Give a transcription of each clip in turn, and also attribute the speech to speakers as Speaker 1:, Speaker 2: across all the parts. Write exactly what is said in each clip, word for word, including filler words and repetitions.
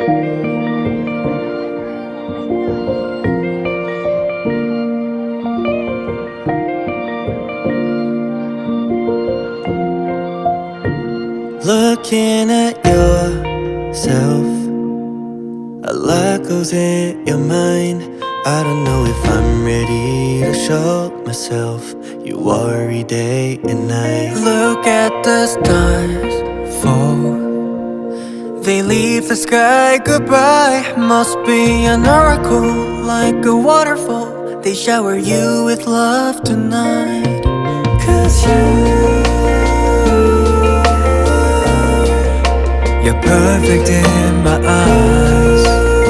Speaker 1: Looking at yourself, a lot goes in your mind. I don't know if I'm ready to show myself. You worry day and night. Look at the stars fall, they leave the sky goodbye. Must be an oracle, like a waterfall. They shower you with love tonight. Cause you You're perfect in my eyes.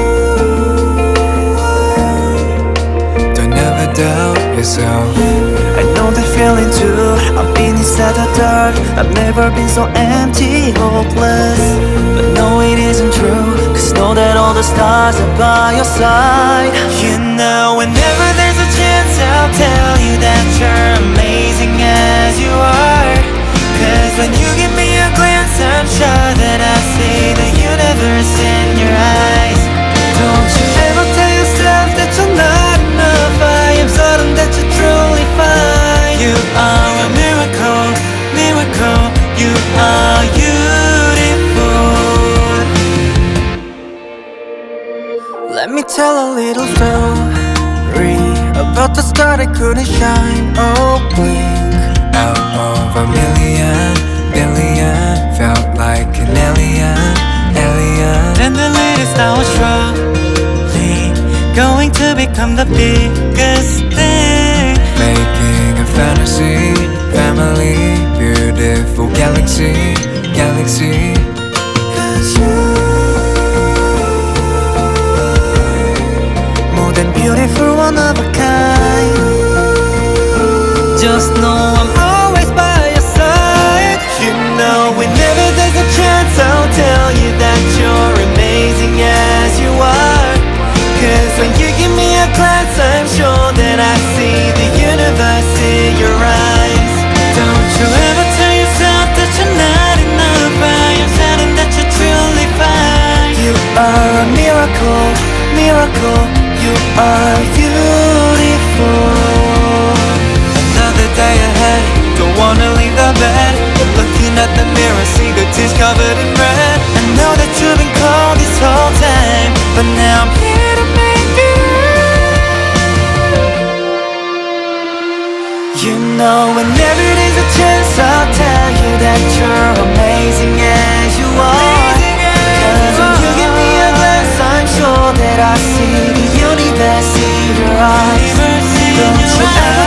Speaker 1: Don't ever doubt yourself. I know that feeling too. I've been inside the dark. I've never been so empty, hopeless. But no, it isn't true. Cause know that all the stars are by your side. You know, whenever there's a chance, I'll tell you that you're amazing as you are. Cause when you give me a glance, I'm sure that I see the universe in your eyes. Don't you ever tell yourself that you're not enough. I am certain that you're truly fine. You are a miracle, miracle. You are beautiful. Let me tell a little story about the star that couldn't shine. Oh, blink out of a million, billion, felt like an alien, alien. And the latest I was surely going to become the biggest thing. Making a fantasy, family, beautiful galaxy, galaxy. Cause you're more than beautiful, one of a kind. Just know I'm always by your side. You know, whenever there's a chance, I'll tell you that you're amazing as you are. Cause when you give me a glance, I'm sure that I see the universe in your eyes. Don't you ever tell yourself that you're not enough. I am certain that you're truly fine. You are a miracle, miracle. You are beautiful. Another day ahead, don't wanna leave the bed. But looking at the mirror, see the tears covered in red. I know that you've been cold this whole time, but now I'm here to make it right. You know, whenever there's a chance, I'll tell you that you're amazing as you are. Cause when you give me a glance, I'm sure that I see the universe in your eyes. Don't you ever